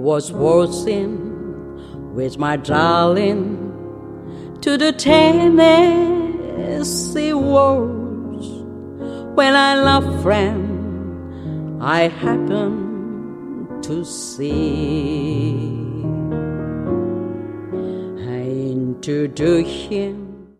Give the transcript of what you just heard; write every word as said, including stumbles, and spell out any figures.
was waltzing with my darling to the Tennessee waltz. When I love friend I happened to see, I introduced him